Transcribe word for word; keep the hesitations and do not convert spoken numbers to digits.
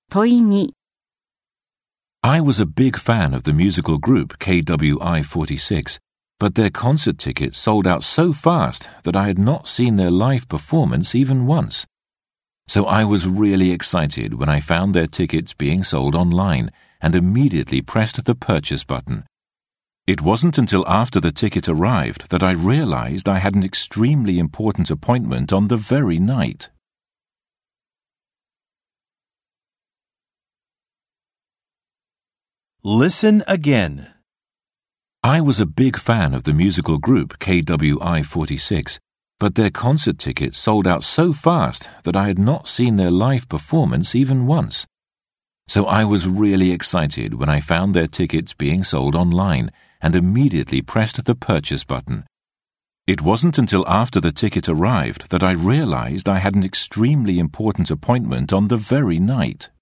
問いに I was a big fan of the musical group K W I forty-six, but their concert tickets sold out so fast that I had not seen their live performance even once. So I was really excited when I found their tickets being sold online and immediately pressed the purchase button. It wasn't until after the ticket arrived that I realized I had an extremely important appointment on the very night. Listen again. I was a big fan of the musical group K W I forty-six, but their concert tickets sold out so fast that I had not seen their live performance even once. So I was really excited when I found their tickets being sold online and immediately pressed the purchase button. It wasn't until after the ticket arrived that I realized I had an extremely important appointment on the very night.